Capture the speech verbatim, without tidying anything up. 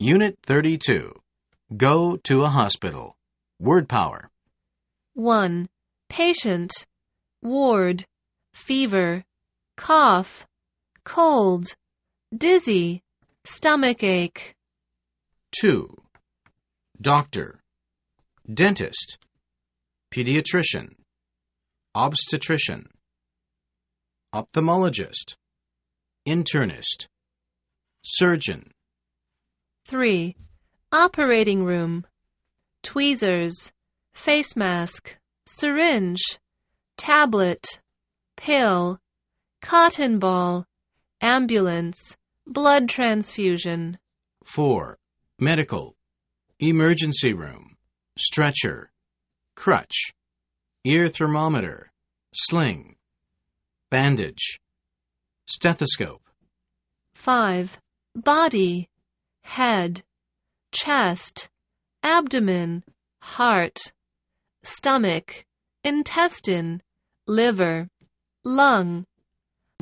Unit thirty-two. Go to a hospital. Word power. one. Patient, ward, fever, cough, cold, dizzy, stomachache. two. Doctor, dentist, pediatrician, obstetrician, ophthalmologist, internist, surgeon. three. Operating room, tweezers, face mask, syringe, tablet, pill, cotton ball, ambulance, blood transfusion. four. Medical, emergency room, stretcher, crutch, ear thermometer, sling, bandage, stethoscope. five. Body, head, chest, abdomen, heart, stomach, intestine, liver, lung.